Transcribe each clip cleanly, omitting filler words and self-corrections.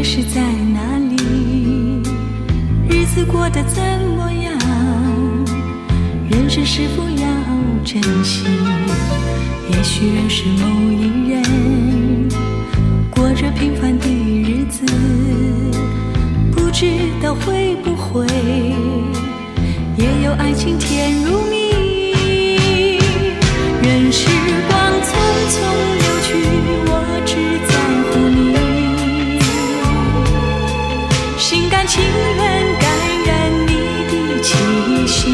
会是在哪里？日子过得怎么样？人生是否要珍惜？也许认识某一人，过着平凡的日子，不知道会不会也有爱情甜如蜜。任时光匆匆流去，我只在乎你，心甘情愿感染你的气息。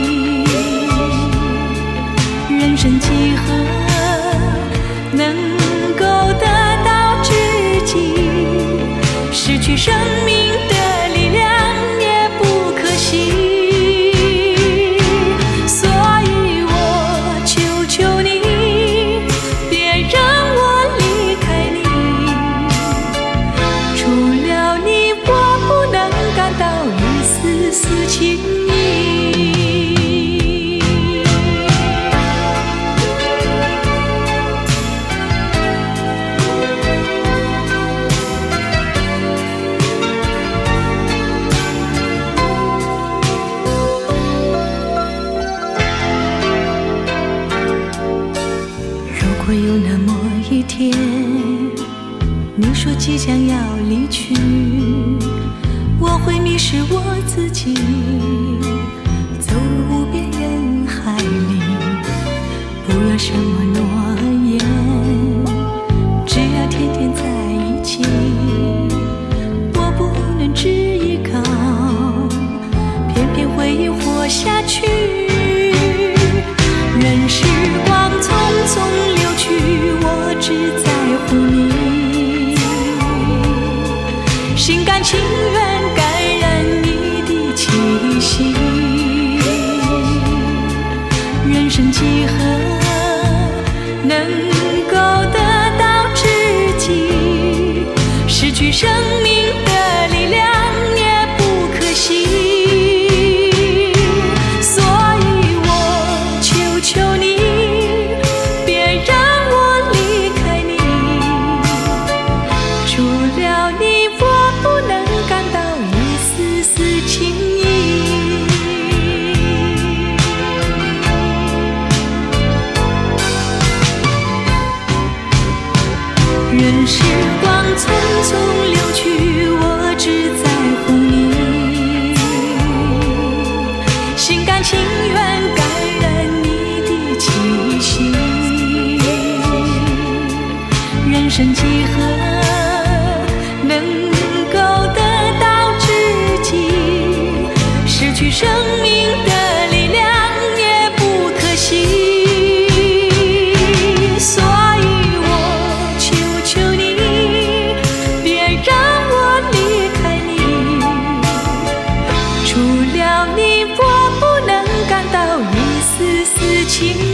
人生几何能够得到知己？失去生命的力量也不可惜。会有那么一天，你说即将要离去，我会迷失我自己，走入无边人海里。不要什么诺言，只要天天在一起。我不能只依靠，偏偏回忆活下去。任时光匆匆流去，我只在乎你，心甘情愿感染你的气息。人生几何能够得到知己？失去生命的力量也不可惜。任时光匆匆流去，我只在乎你，心甘情愿感染你的气息。人生几何能够得到知己？失去生命的力量也不可惜。情